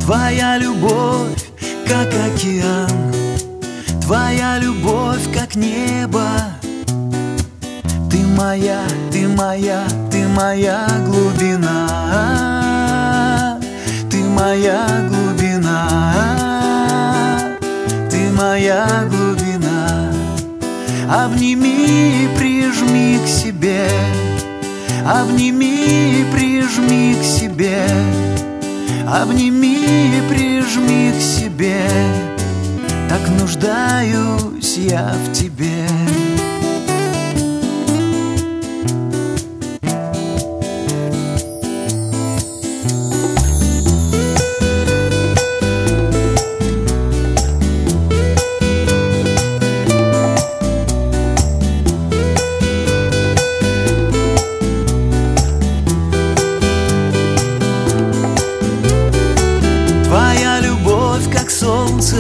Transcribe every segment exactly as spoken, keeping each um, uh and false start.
Твоя любовь, как океан, твоя любовь, как небо. Ты моя, ты моя, ты моя глубина. Ты моя глубина. Ты моя глубина. Обними и прижми к себе. Обними и прижми к себе. Обними и прижми к себе. Так нуждаюсь я в тебе. Твоя любовь, как солнце,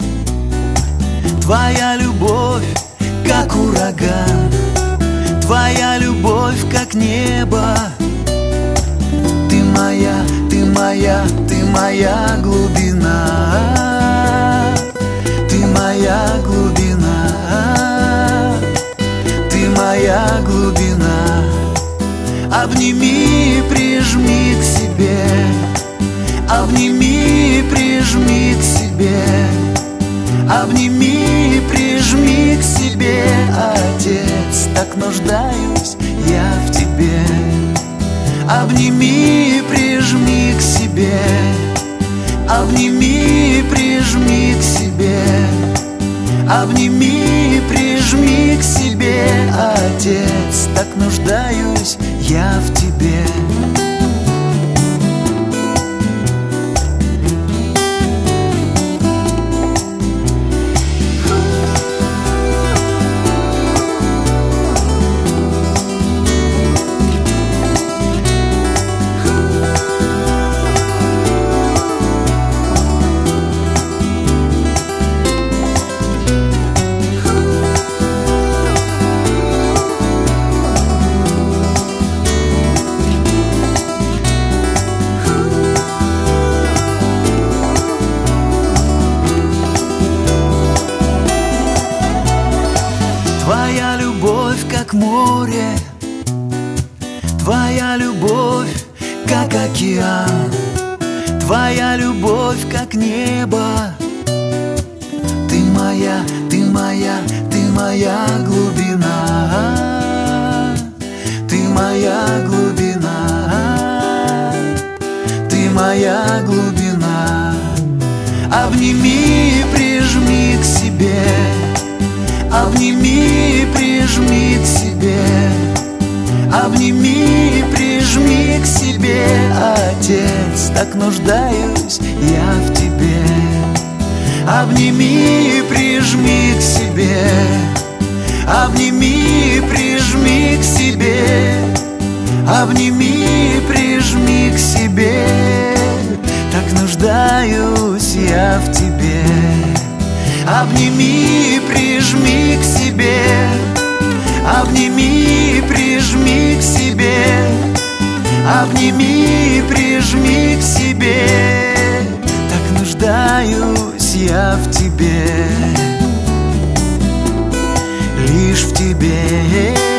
твоя любовь, как ураган, твоя любовь, как небо. Ты моя, ты моя, ты моя глубина. Ты моя глубина. Ты моя глубина. Обними и прижми к себе. Обними и прижми к себе. Обними и прижми к себе. Отец, так нуждаюсь я в тебе. Обними и прижми к себе. Обними и прижми к себе. Обними и прижми к себе. Отец, так нуждаюсь я в тебе. Твоя любовь, как море, твоя любовь, как океан, твоя любовь, как небо. Ты моя, ты моя, ты моя глубина. Ты моя глубина. Ты моя глубина. Обними и прижми к себе. Обними и прижми к себе. Обними и прижми к себе. Отец, так нуждаюсь я в тебе. Обними и прижми к себе. Обними и прижми к себе. Обними и прижми к себе. Так нуждаюсь я в тебе. Обними и прижми к себе. Обними и прижми к себе. Обними и прижми к себе. Так нуждаюсь я в тебе. Лишь в тебе.